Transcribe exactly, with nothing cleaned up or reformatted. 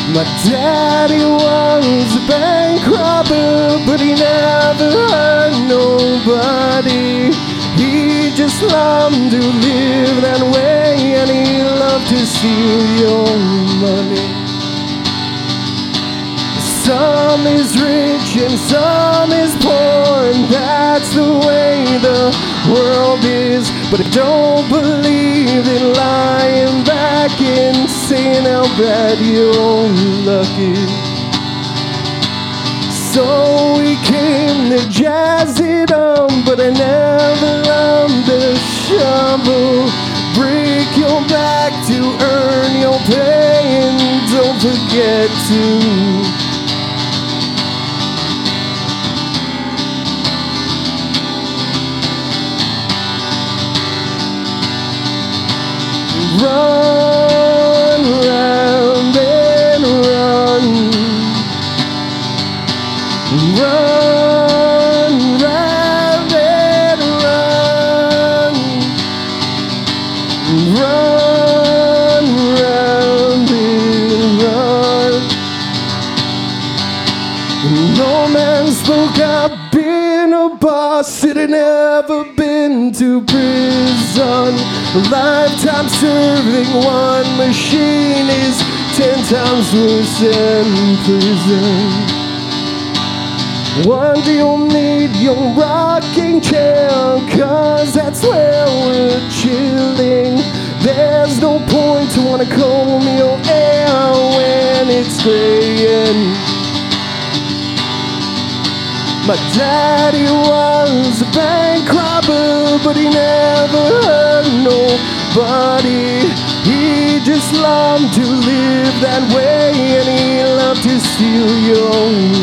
My daddy was a bank robber, but he never hurt nobody. He just loved to live that way, and he loved to steal your money. Some is rich and some is poor, and that's the way the world is. But I don't believe in lying back and saying how bad your luck is. So we came to jazz it up, but I never learned the shovel. Break your back to earn your pay, and don't forget to run round and run, run round and run, run round and run. No man spoke, I've been a boss, it had never been to prison. A lifetime serving one machine is ten times worse than prison. One day you'll need your rocking chair, cause that's where we're chilling. There's no point to wanna comb your hair when it's graying. My daddy was a bank robber, but he never hurt nobody. He just loved to live that way, and he loved to steal your